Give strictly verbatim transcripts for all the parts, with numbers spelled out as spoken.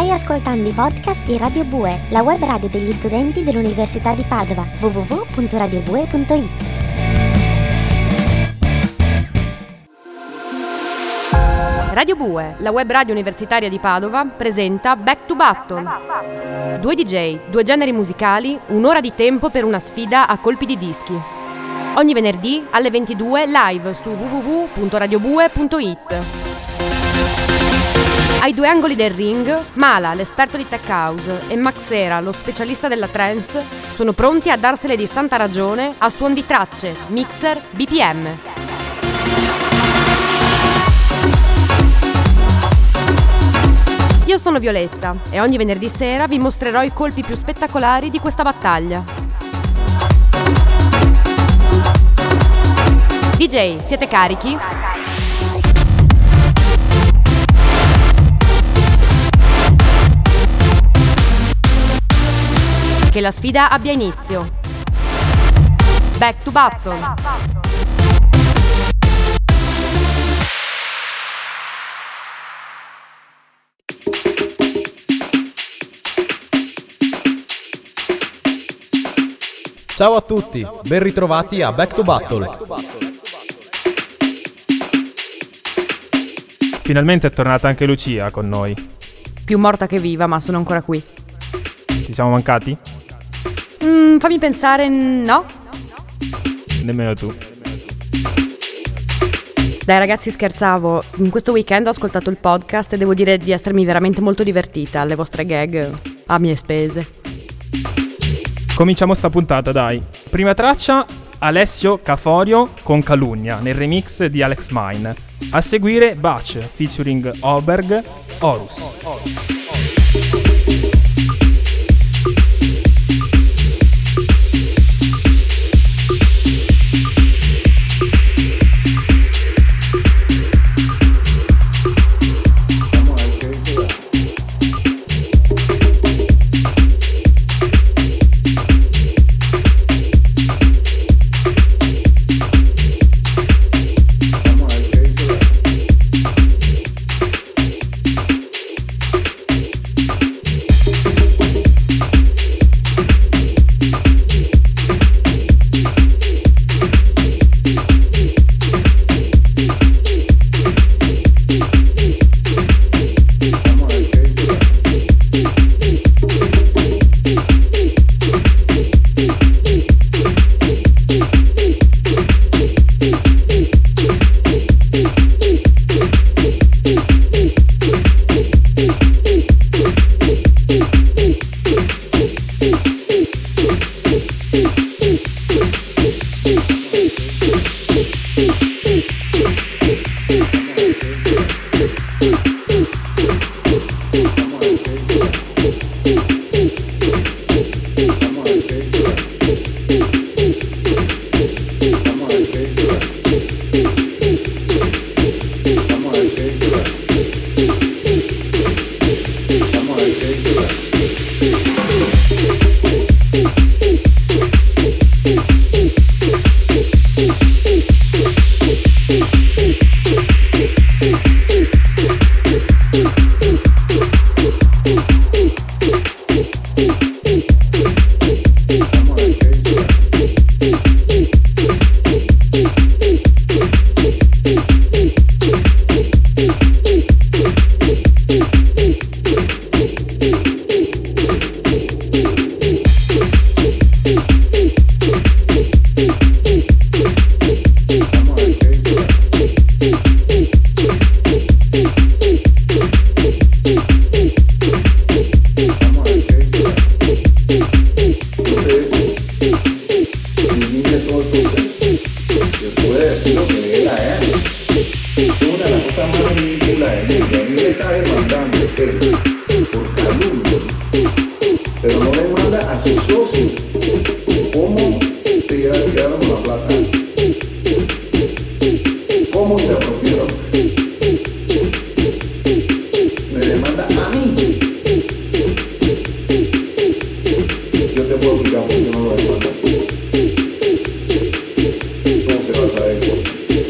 Stai ascoltando i podcast di Radio Bue, la web radio degli studenti dell'Università di Padova. w w w punto radio bue punto i t. Radio Bue, la web radio universitaria di Padova, presenta Back to Battle. Due D J, due generi musicali, un'ora di tempo per una sfida a colpi di dischi. Ogni venerdì alle ventidue live su w w w punto radio bue punto i t. Ai due angoli del ring, Mala, l'esperto di tech house, e Maxera, lo specialista della trance, sono pronti a darsene di santa ragione a suon di tracce, mixer, B P M. Io sono Violetta e ogni venerdì sera vi mostrerò i colpi più spettacolari di questa battaglia. D J, siete carichi? Che la sfida abbia inizio. Back to Battle. Ciao a tutti, ben ritrovati a Back to Battle. Finalmente è tornata anche Lucia con noi. Più morta che viva, ma sono ancora qui. Ti siamo mancati? Mm, fammi pensare, no? Nemmeno tu. Dai ragazzi, scherzavo. In questo weekend ho ascoltato il podcast e devo dire di essermi veramente molto divertita alle vostre gag a mie spese. Cominciamo sta puntata, dai. Prima traccia, Alessio Caforio con Calunnia, nel remix di Alex Mine. A seguire Bach featuring Oberg, Horus.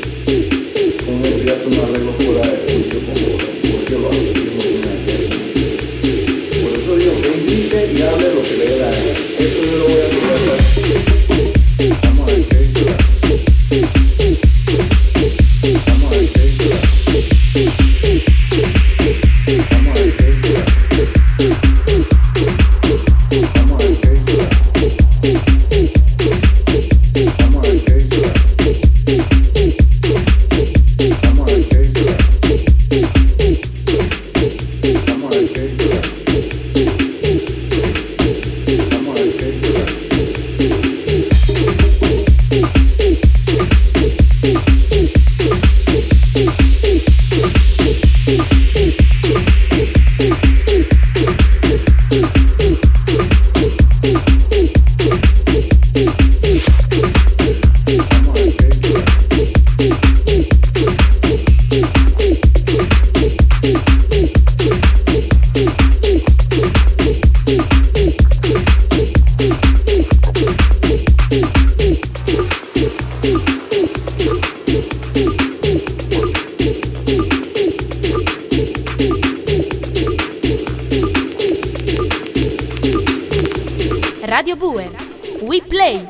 Un arreglo fuera de juicio, porque lo hago, yo no tengo nada que ver. Radio Bue. We play!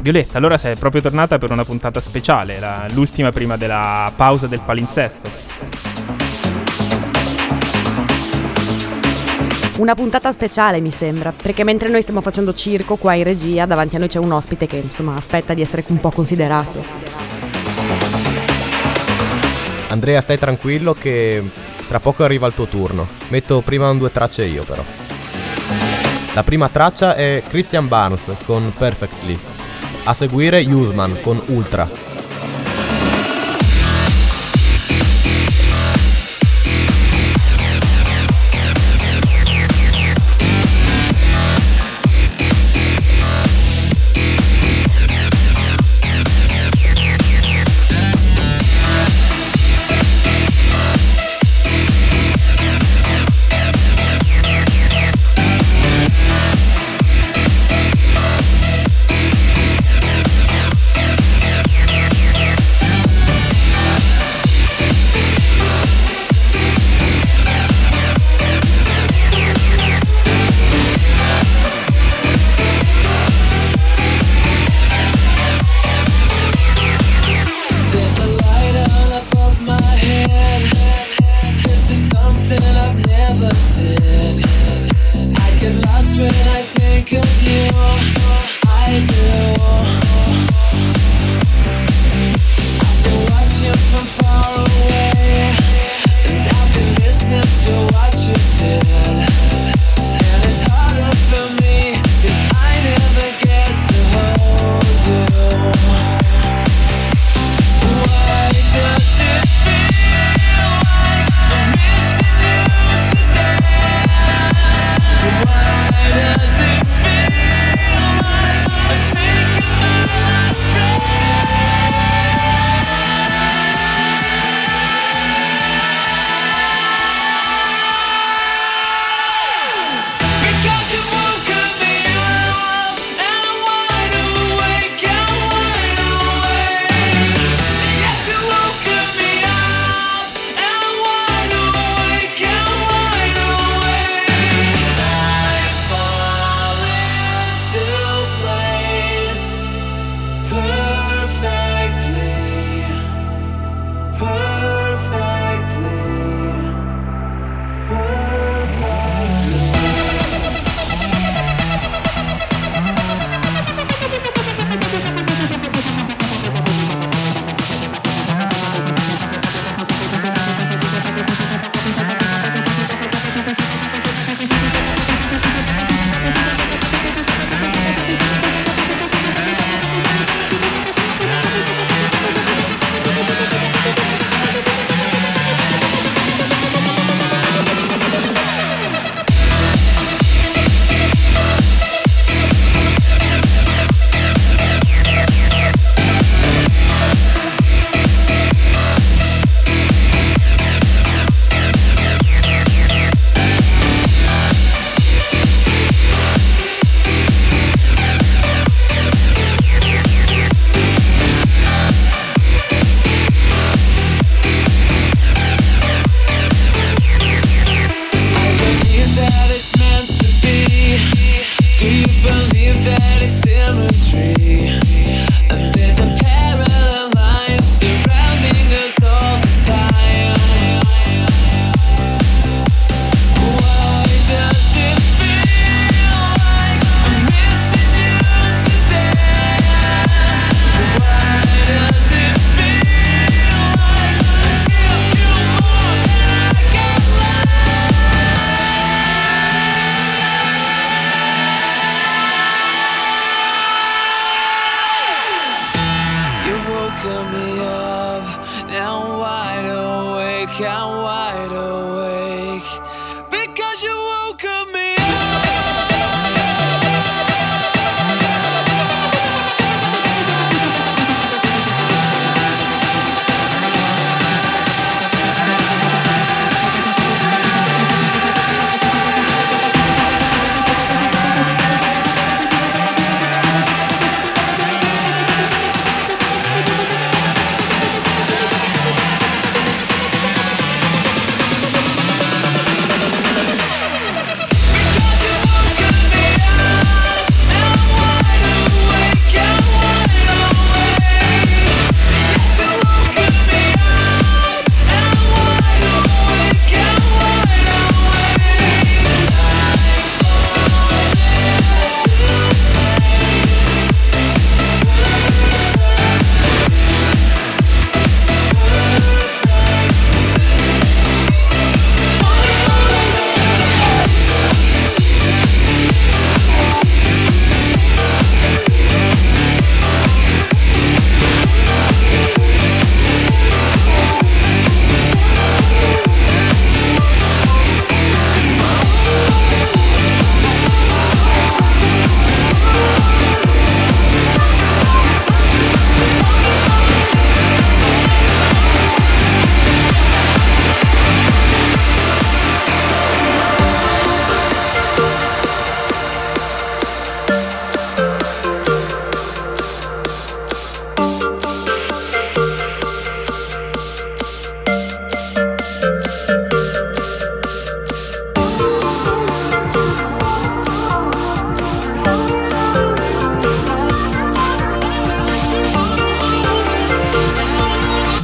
Violetta, allora sei proprio tornata per una puntata speciale, la, l'ultima prima della pausa del palinsesto. Una puntata speciale mi sembra, perché mentre noi stiamo facendo circo qua in regia, davanti a noi c'è un ospite che insomma aspetta di essere un po' considerato. Andrea, stai tranquillo che tra poco arriva il tuo turno. Metto prima un due tracce io però. La prima traccia è Christian Barnes con Perfectly. A seguire Usman con Ultra.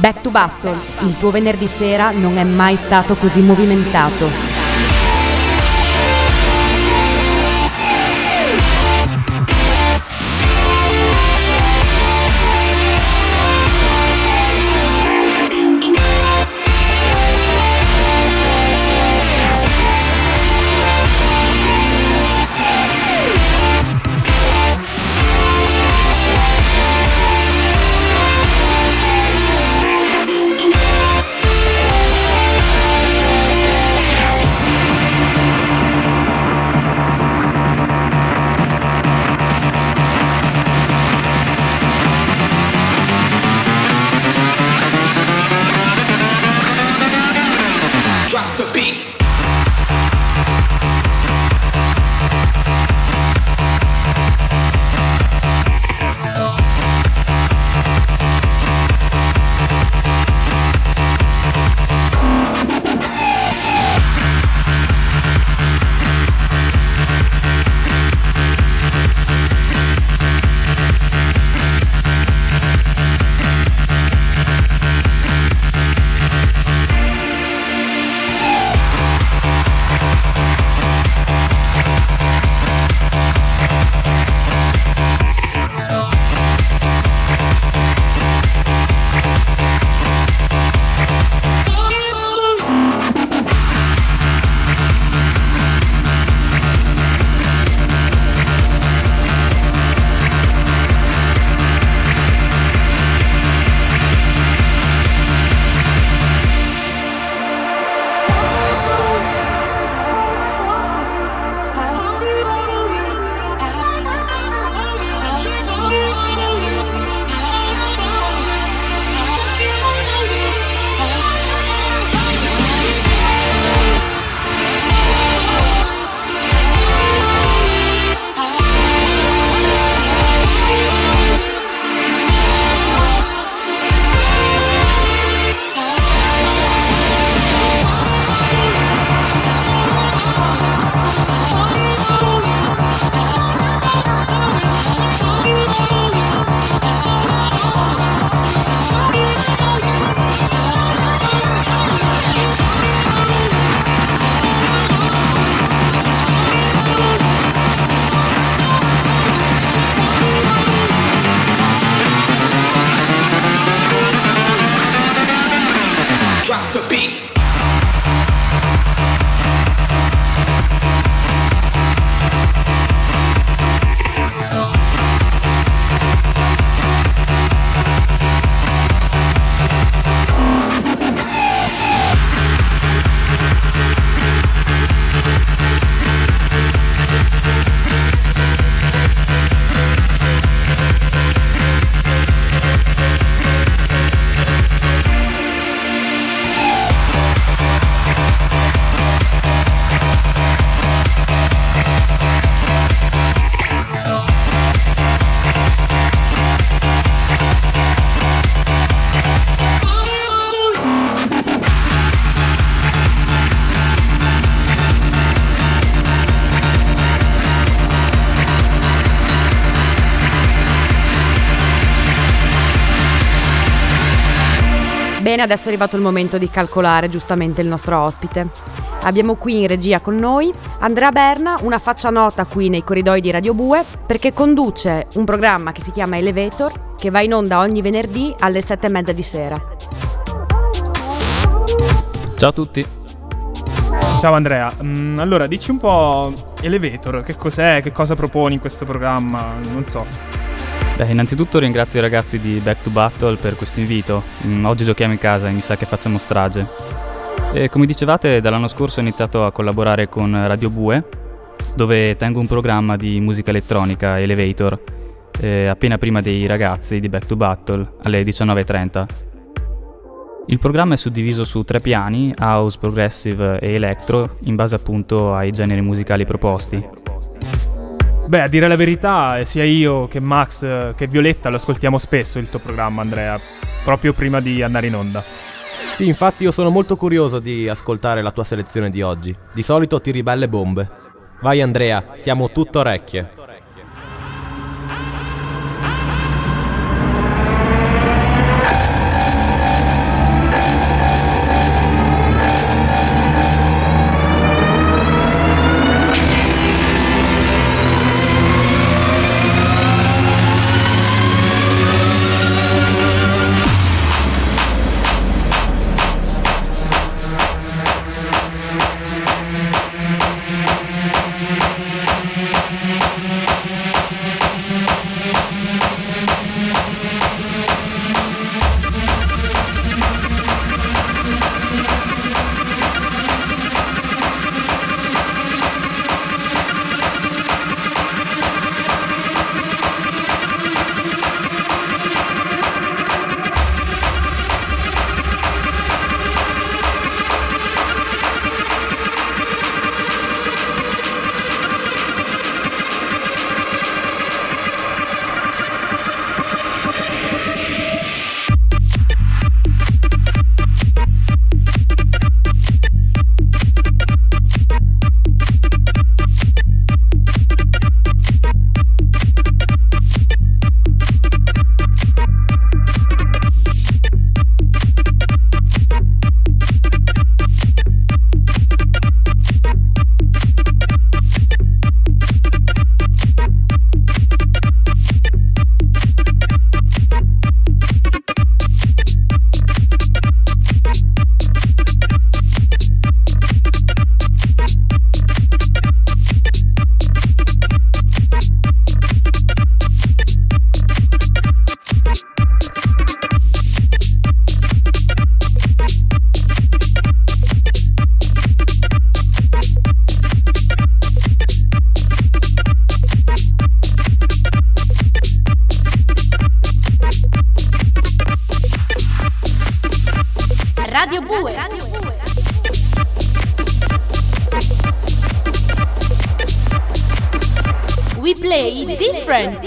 Back to Battle, il tuo venerdì sera non è mai stato così movimentato. Bene, adesso è arrivato il momento di calcolare giustamente il nostro ospite. Abbiamo qui in regia con noi Andrea Berna, una faccia nota qui nei corridoi di Radio Bue, perché conduce un programma che si chiama Elevator, che va in onda ogni venerdì alle sette e mezza di sera. Ciao a tutti. Ciao Andrea, mm, allora dici un po' Elevator, che cos'è, che cosa proponi in questo programma, non so. Beh, innanzitutto ringrazio i ragazzi di Back to Battle per questo invito. Mm, oggi giochiamo in casa e mi sa che facciamo strage. E come dicevate, dall'anno scorso ho iniziato a collaborare con Radio Bue, dove tengo un programma di musica elettronica, Elevator, eh, appena prima dei ragazzi di Back to Battle, alle diciannove e trenta. Il programma è suddiviso su tre piani, house, progressive e electro, in base appunto ai generi musicali proposti. Beh, a dire la verità, sia io che Max che Violetta lo ascoltiamo spesso il tuo programma, Andrea, proprio prima di andare in onda. Sì, infatti io sono molto curioso di ascoltare la tua selezione di oggi. Di solito tiri belle bombe. Vai Andrea, siamo tutto orecchie. different.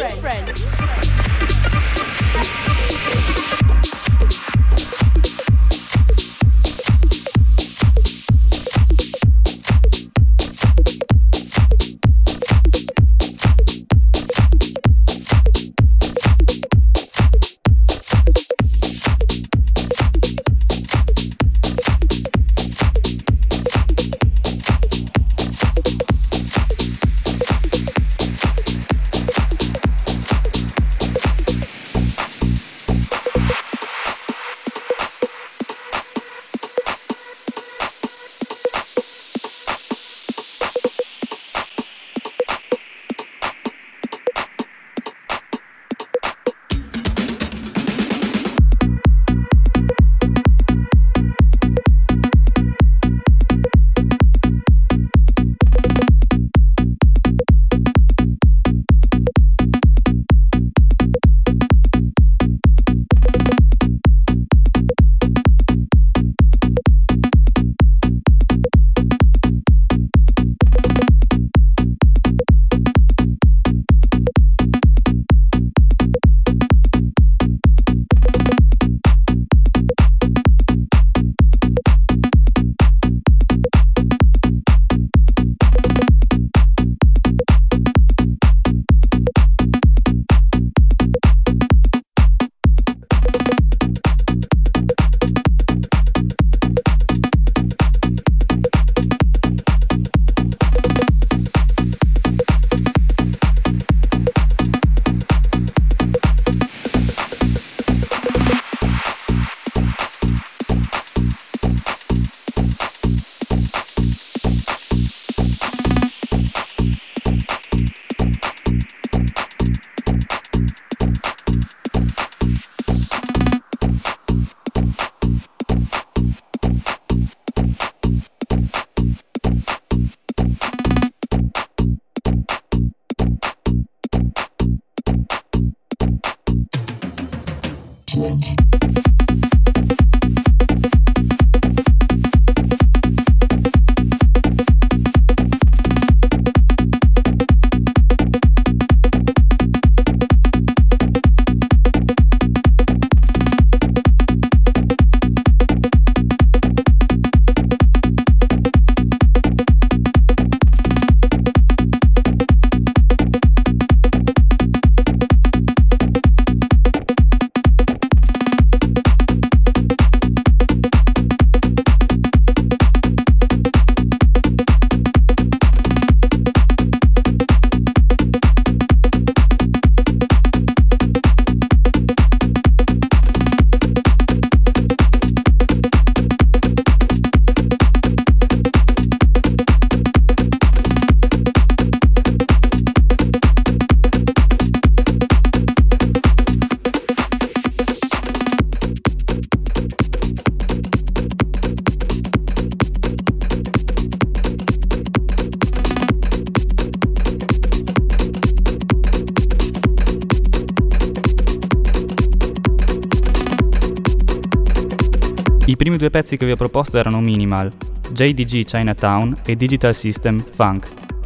I primi due pezzi che vi ho proposto erano Minimal, J D G Chinatown e Digital System Funk.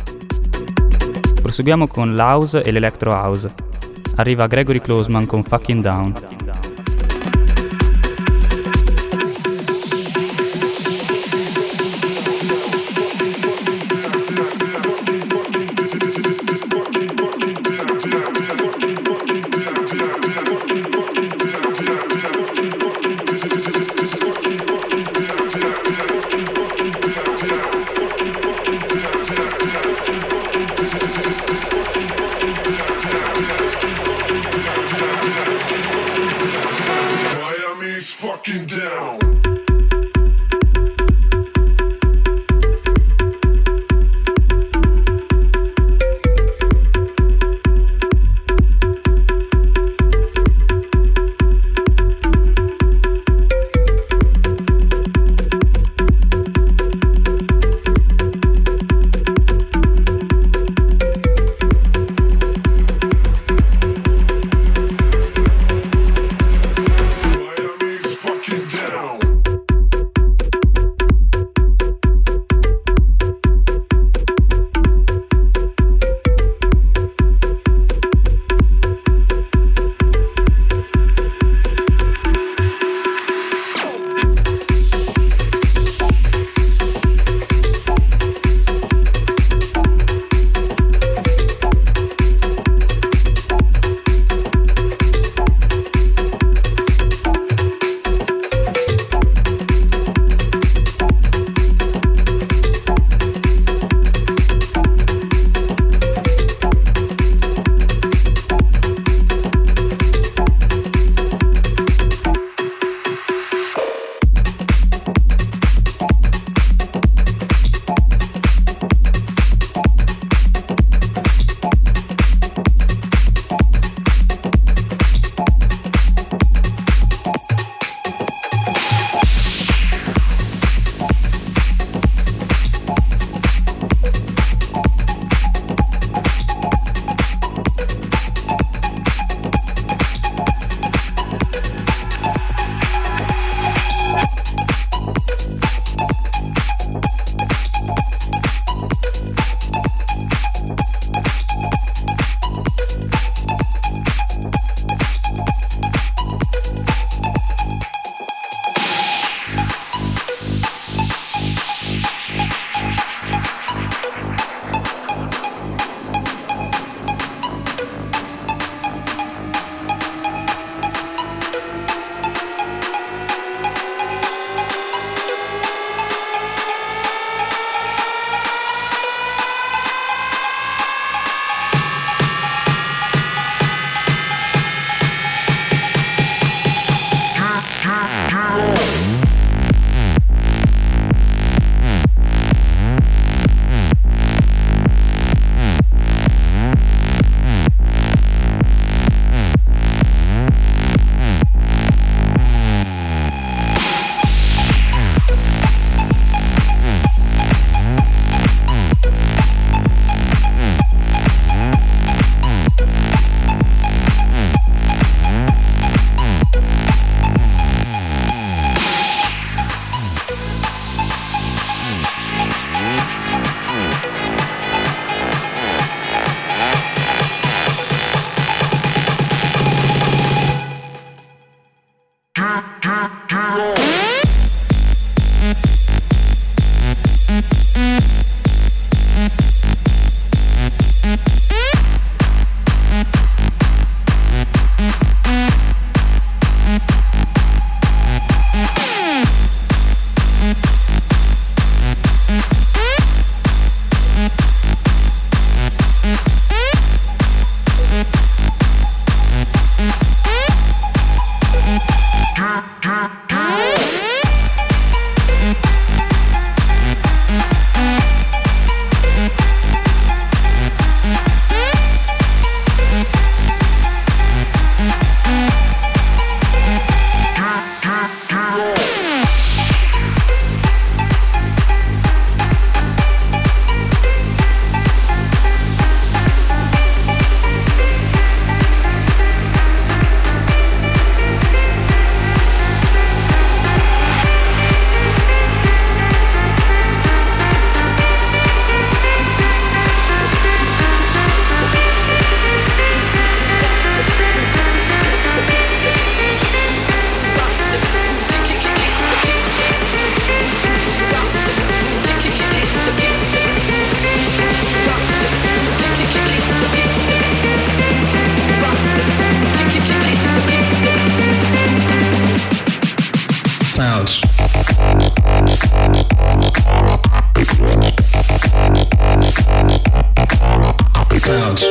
Proseguiamo con l'house e l'electro house. Arriva Gregory Closeman con Fucking Down. Fucking down. Fucking down. Sounds. Sounds.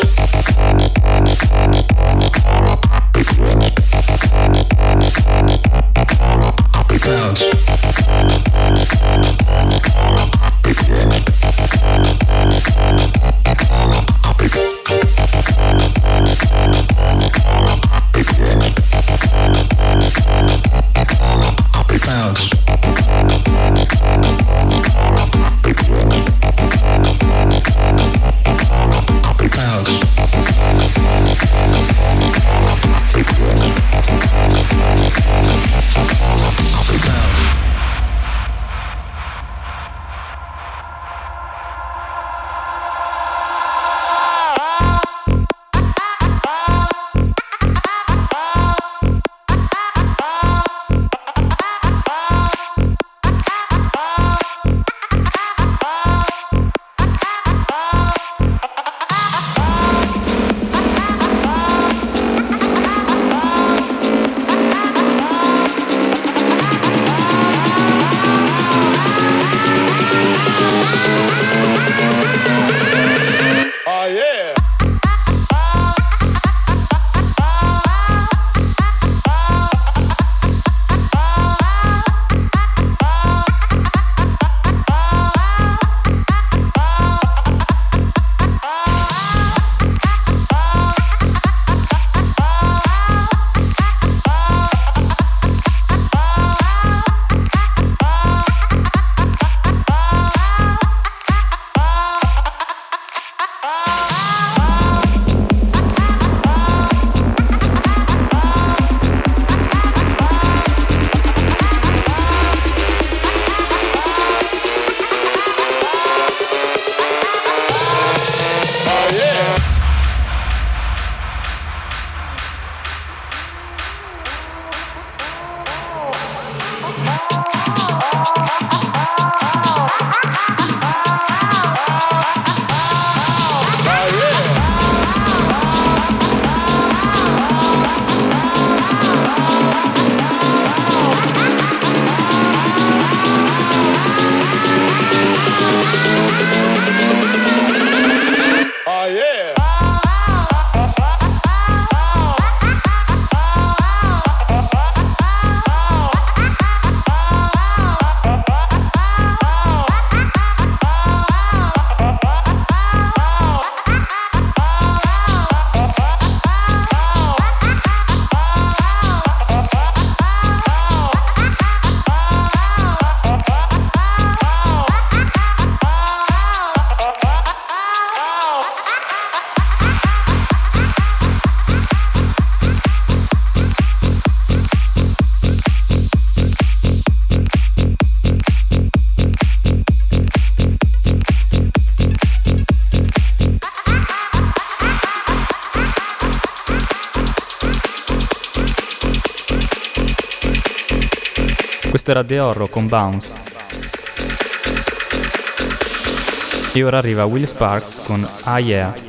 Sounds. Sounds. Questo era The Horror con Bounce. E ora arriva Will Sparks con Ah Yeah.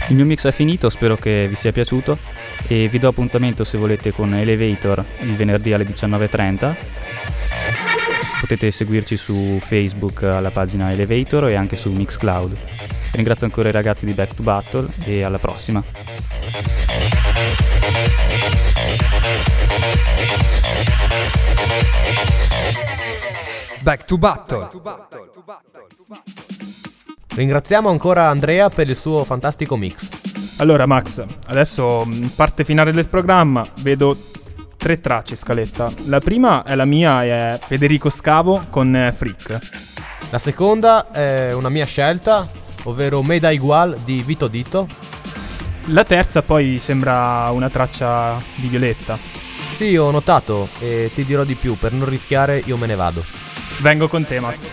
Il mio mix è finito, spero che vi sia piaciuto e vi do appuntamento se volete con Elevator il venerdì alle diciannove e trenta. Potete seguirci su Facebook alla pagina Elevator e anche su Mixcloud. Ringrazio ancora i ragazzi di Back to Battle e alla prossima. Back to Battle. Ringraziamo ancora Andrea per il suo fantastico mix. Allora Max, adesso parte finale del programma, vedo tre tracce in scaletta. La prima è la mia, è Federico Scavo con Freak. La seconda è una mia scelta, ovvero Me da Igual di Vito Dito. La terza poi sembra una traccia di Violetta. Sì, ho notato e ti dirò di più, per non rischiare io me ne vado. Vengo con te, Max.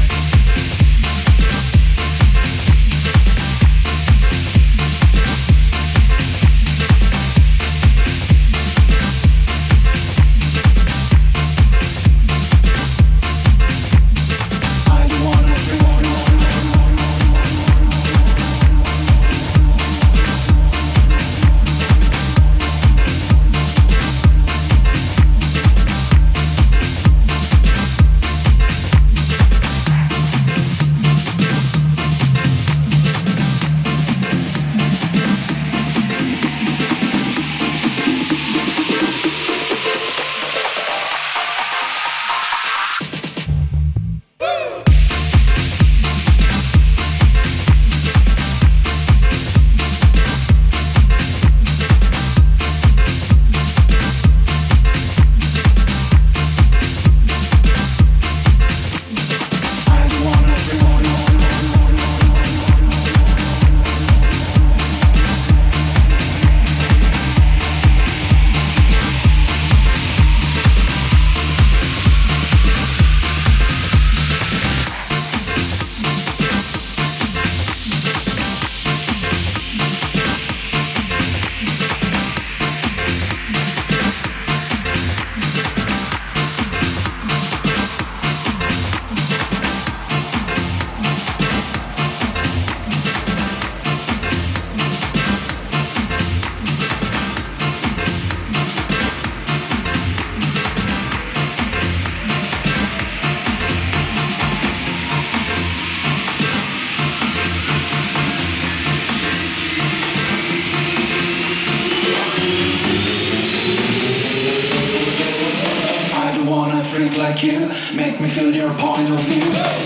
Like you, make me feel your point of view.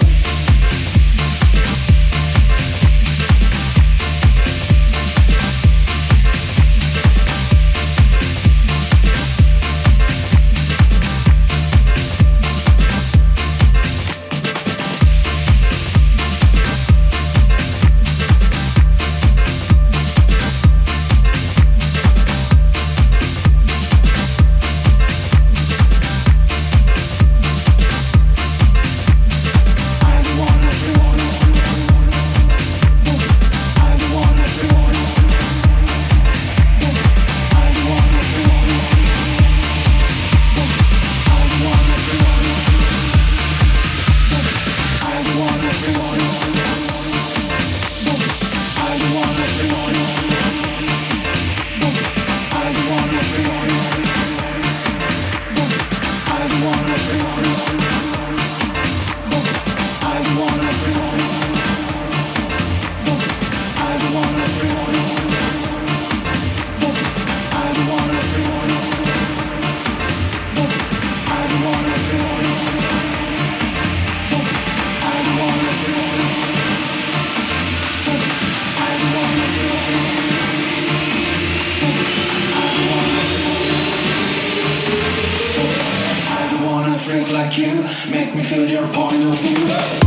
Like you, make me feel your point of view.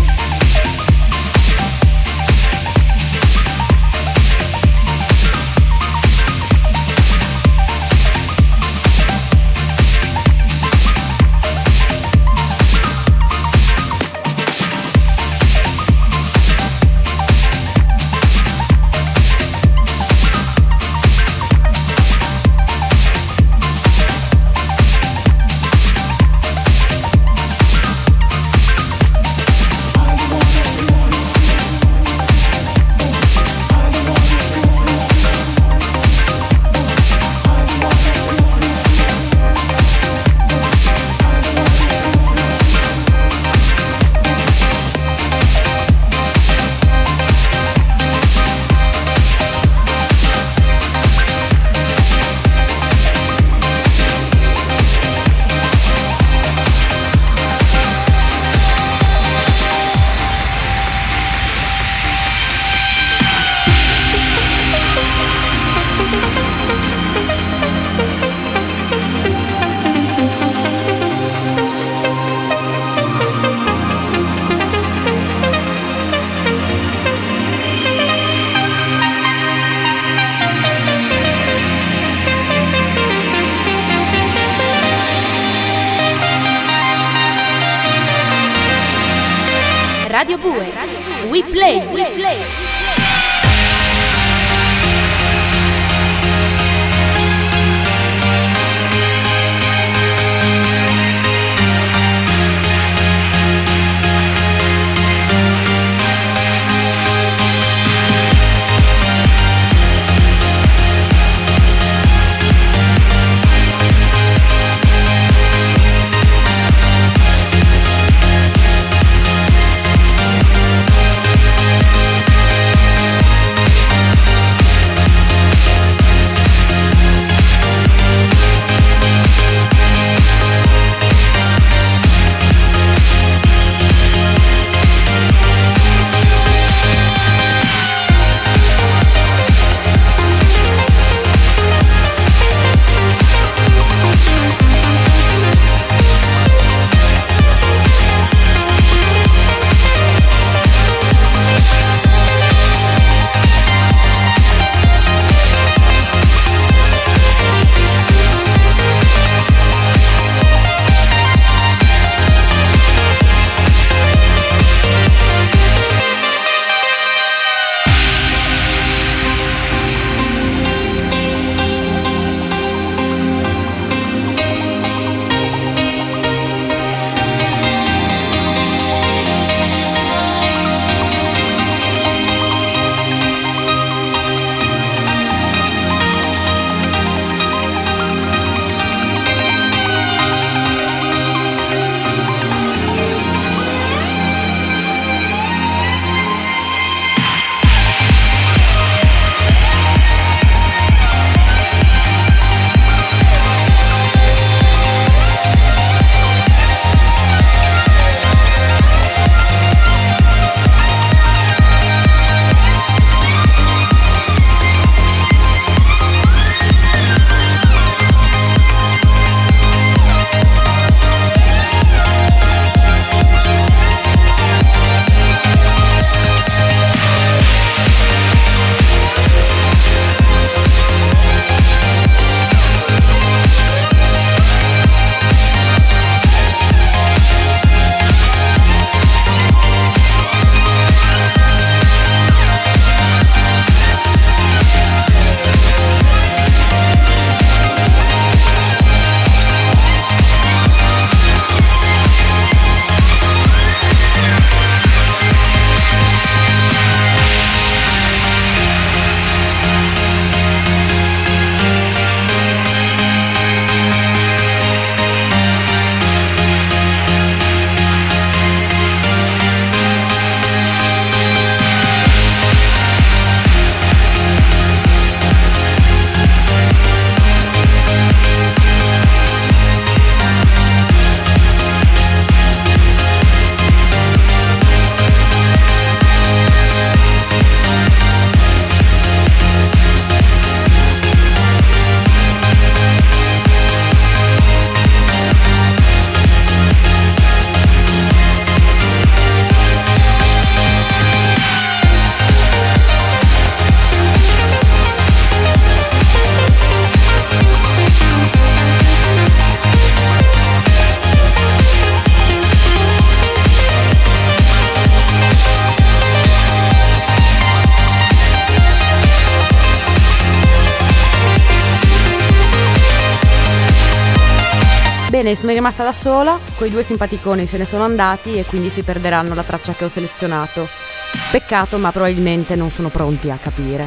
I Radio Bue. We play. We play. Bene, sono rimasta da sola, quei due simpaticoni se ne sono andati e quindi si perderanno la traccia che ho selezionato. Peccato, ma probabilmente non sono pronti a capire.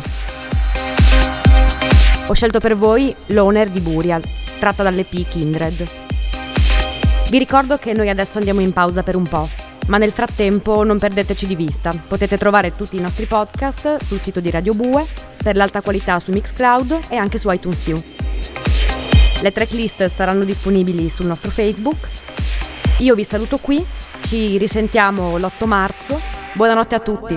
Ho scelto per voi Loner di Burial, tratta dall'E P Kindred. Vi ricordo che noi adesso andiamo in pausa per un po', ma nel frattempo non perdeteci di vista. Potete trovare tutti i nostri podcast sul sito di Radio Bue, per l'alta qualità su Mixcloud e anche su iTunes U. Le tracklist saranno disponibili sul nostro Facebook. Io vi saluto qui, ci risentiamo l'otto marzo. Buonanotte a tutti.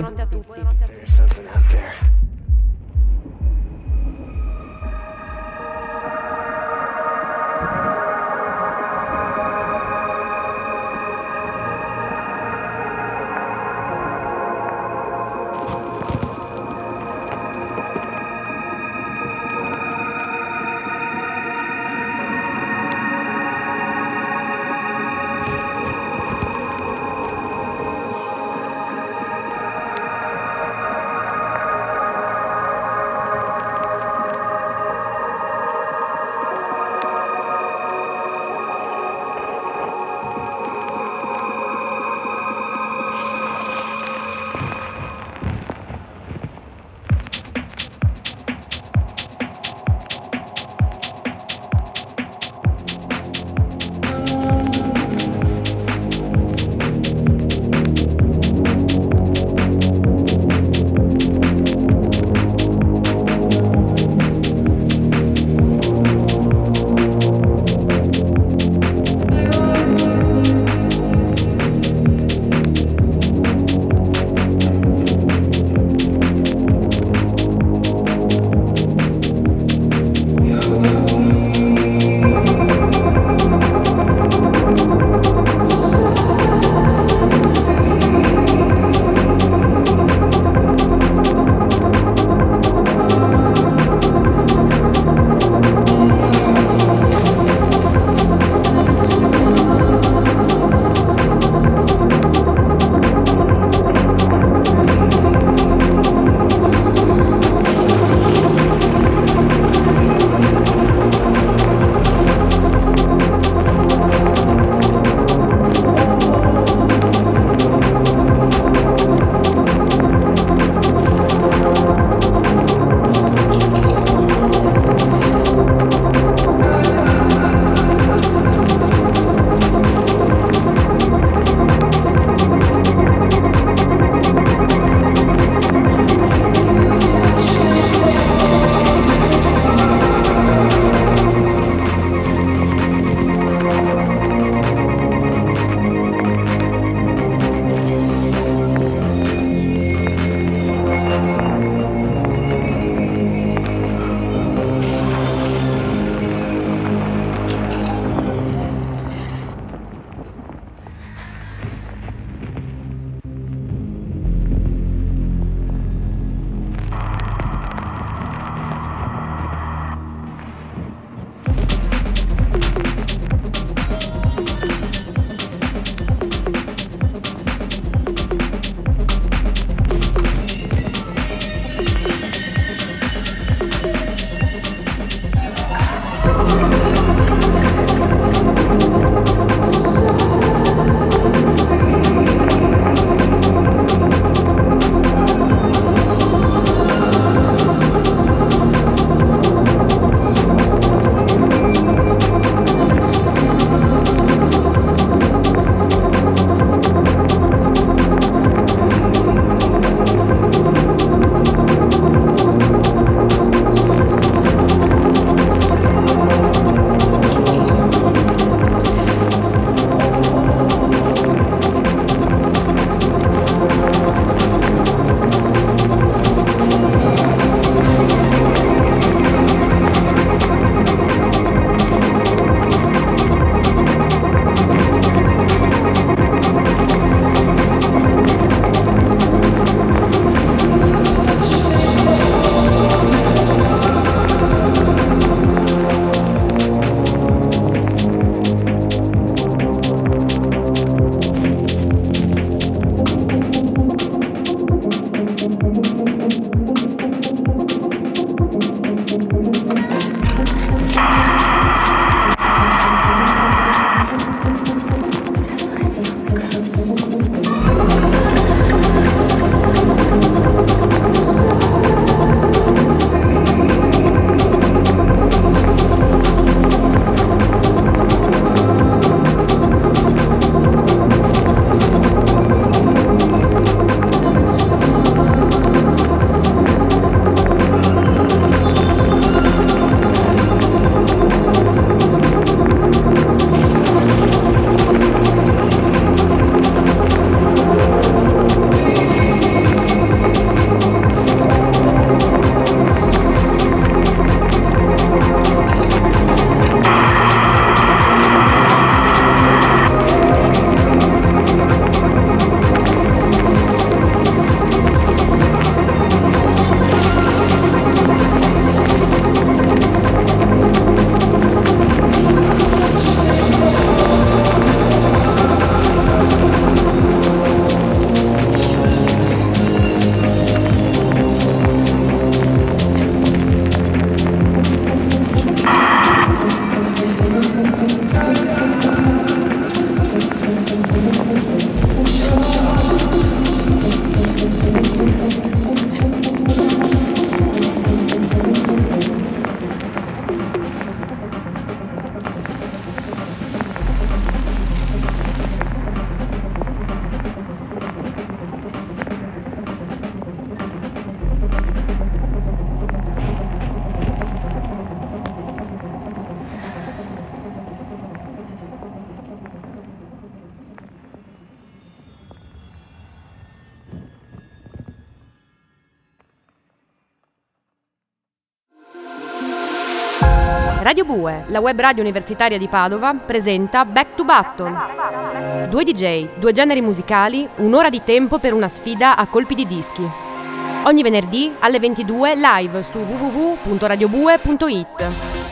Radio Bue, la web radio universitaria di Padova, presenta Back to Battle. Due D J, due generi musicali, un'ora di tempo per una sfida a colpi di dischi. Ogni venerdì alle ventidue live su w w w punto radio bue punto i t.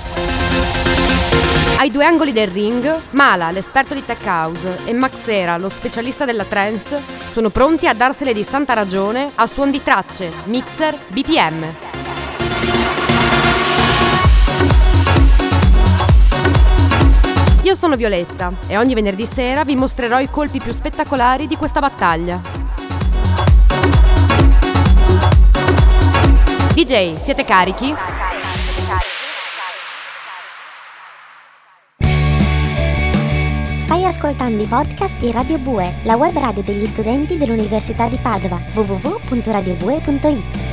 Ai due angoli del ring, Mala, l'esperto di tech house, e Maxera, lo specialista della trance, sono pronti a darsele di santa ragione a suon di tracce, mixer, B P M. Io sono Violetta e ogni venerdì sera vi mostrerò i colpi più spettacolari di questa battaglia. D J, siete carichi? Stai ascoltando i podcast di Radio Bue, la web radio degli studenti dell'Università di Padova, w w w punto radio bue punto i t.